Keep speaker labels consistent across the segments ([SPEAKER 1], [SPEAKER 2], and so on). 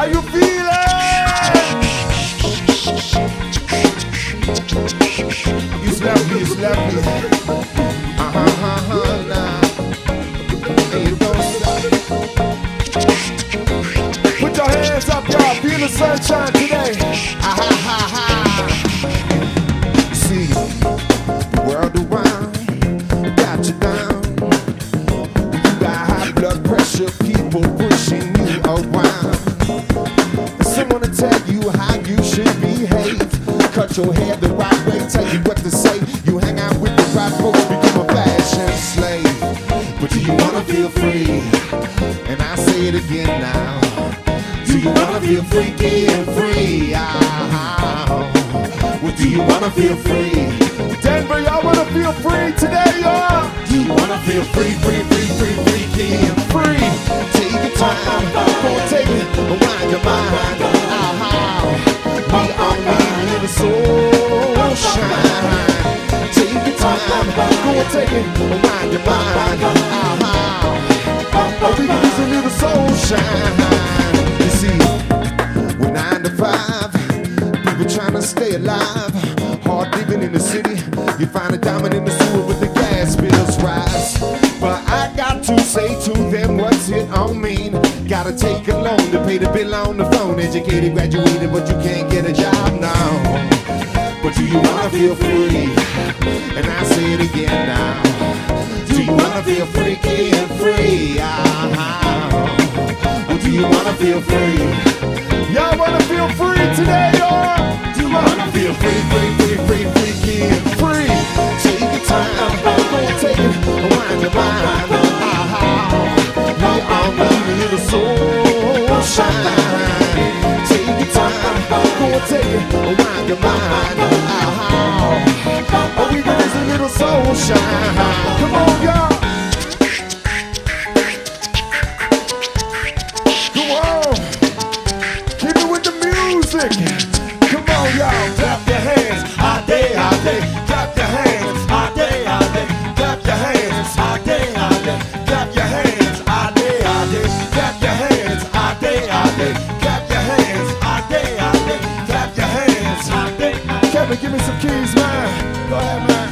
[SPEAKER 1] How you feeling? You slap me, you slap me. Nah. Hey, you don't stop. Put your hands up, y'all. Feel the sunshine today. See, the world around got you down. You got high blood pressure, people pushing you around. Someone to tell you how you should behave. Cut your hair the right way, tell you what to say. You hang out with the right folks, become a fashion slave. But do you wanna feel free? And I say it again now. Do you wanna feel freaky and free? Well, do you wanna feel free? Denver, y'all wanna feel free today, y'all? Do you wanna feel free, freaky and free? Take your time, go take it, wind your mind. We all need a little soul shine. Take your time, go take it, wind your mind. We can use a little soul shine. You see, we're 9 to 5, people trying to stay alive. Hard living in the city, you find a diamond in the sewer with the gas bills rise. But I got to say to them, what's it all mean? Gotta take a loan to pay the bill on the phone. Educated, graduated, but you can't get a job now. But do you wanna feel free? And I say it again now. Do you wanna feel freaky and free? Or do you wanna feel free? Y'all wanna feel free today, y'all? Do you wanna feel free, freaky and free? Take your time, go take it, wind your mind. We all need a little soul shine. Take your time, go take it, wind your mind. All we need is a little soul shine. Come on, y'all. Come on. Keep it with the music. Come on, y'all. Clap your hands. Hot day. Clap your hands. Hot day. Clap your hands. Hot day. Clap your hands. Hot day. Clap your hands. Hot day. Clap your hands. Hot day. Clap your hands. Hot day. Kevin, give me some keys, man. Go ahead, man.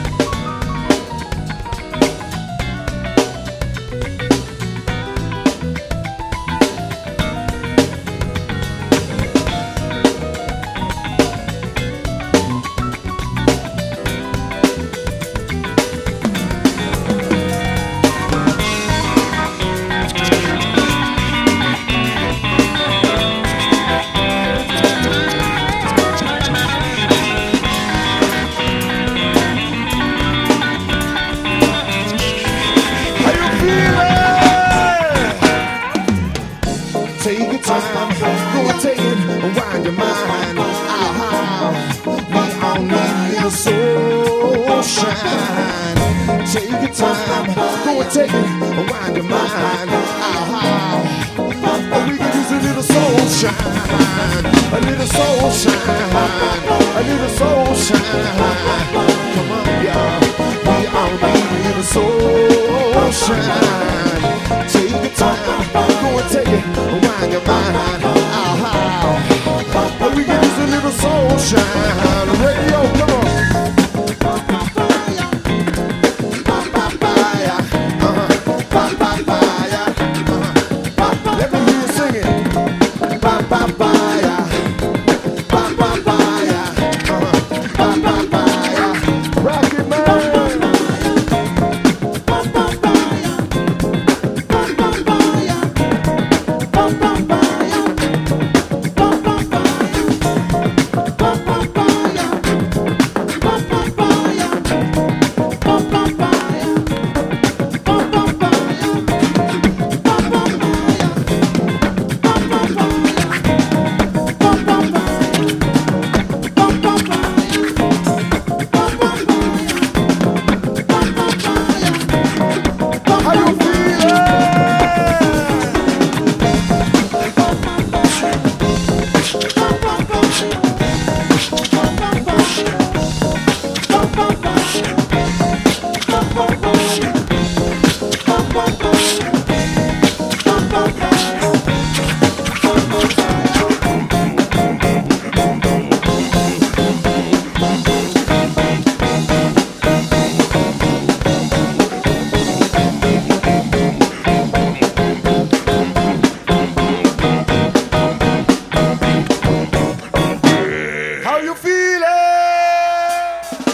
[SPEAKER 1] Take your time, go take it, wind your mind. We all need a little soul shine. Take your time, go take it, wind your mind. We can use a little soul shine, a little soul shine, a little soul shine. Come on, y'all, we all need a little soul shine. Take your time, go and take it, wind your mind. We can use a little soul shine.